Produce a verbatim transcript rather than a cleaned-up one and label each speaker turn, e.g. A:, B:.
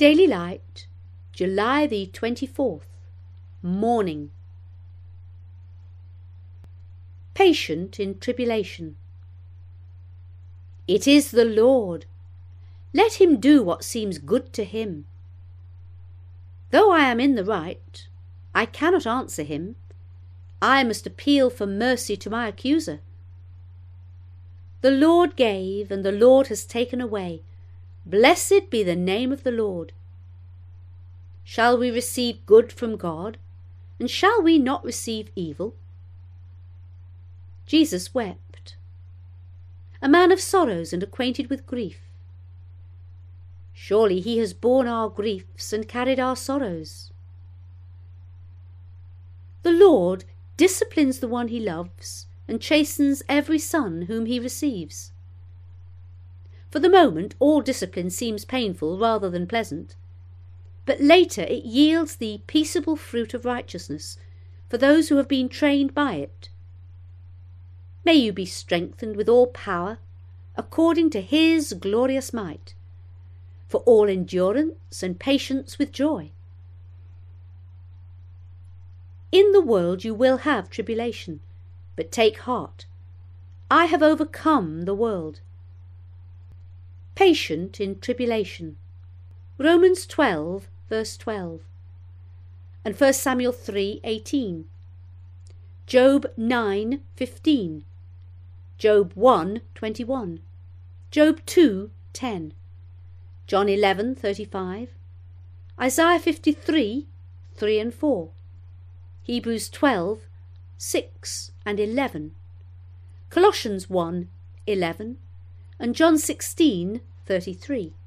A: Daily Light, July the twenty-fourth. Morning. Patient in tribulation. It is the Lord. Let him do what seems good to him. Though I am in the right, I cannot answer him. I must appeal for mercy to my accuser. The Lord gave, and the Lord has taken away. Blessed be the name of the Lord. Shall we receive good from God, and shall we not receive evil? Jesus wept. A man of sorrows and acquainted with grief. Surely he has borne our griefs and carried our sorrows. The Lord disciplines the one he loves, and chastens every son whom he receives. For the moment all discipline seems painful rather than pleasant, but later it yields the peaceable fruit of righteousness for those who have been trained by it. May you be strengthened with all power, according to his glorious might, for all endurance and patience with joy. In the world you will have tribulation, but take heart. I have overcome the world. Patient in tribulation. Romans twelve, verse twelve. And First Samuel three, eighteen. Job nine, fifteen. Job one, twenty-one. Job two, ten. John eleven, thirty-five. Isaiah fifty-three, three and four. Hebrews twelve, six and eleven. Colossians one, eleven. And John sixteen, thirty-three.